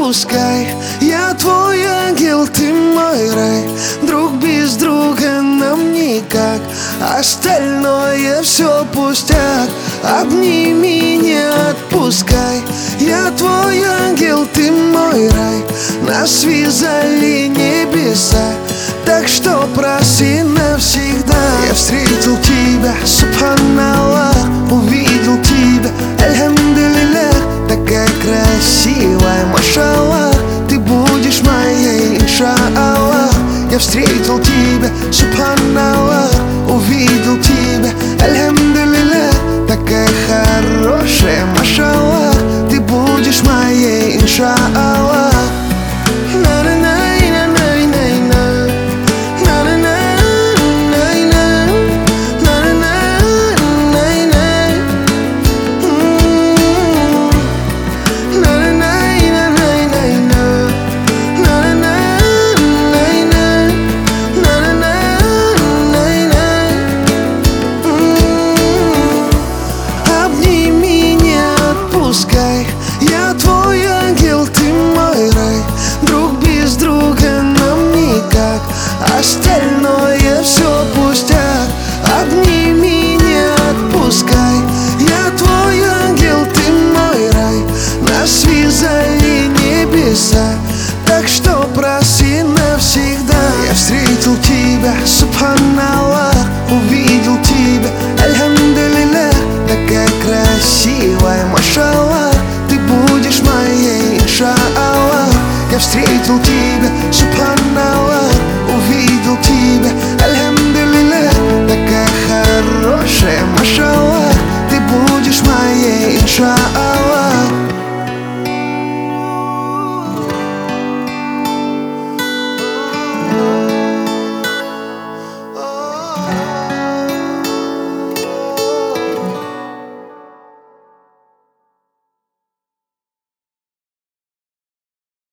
отпускай. Я твой ангел, ты мой рай. Друг без друга нам никак, остальное все пустяк. Обними, не отпускай. Я твой ангел, ты мой рай. Нас связали небеса, так что проси навсегда. Я встретил тебя, субханаллах, увидел тебя, альхамдулиллах. Такая красивая, машаллах, ты будешь моей, иншаллах. Я встретил тебя, субханаллах, увидел тебя, альхамдулиллах. Такая хорошая, машаллах, ты будешь моей, иншаллах. Я твой ангел, ты мой рай. Друг без друга нам никак, остальное все пустяк. Обними, не отпускай. Я твой ангел, ты мой рай. Нас связали небеса, так что проси навсегда. Я встретил тебя, субханаллах, увидел тебя, альхамдулиллах. Такая красивая, машаллах, ты будешь моей, иншаллах. Я встретил тебя, субханаллах, увидел тебя,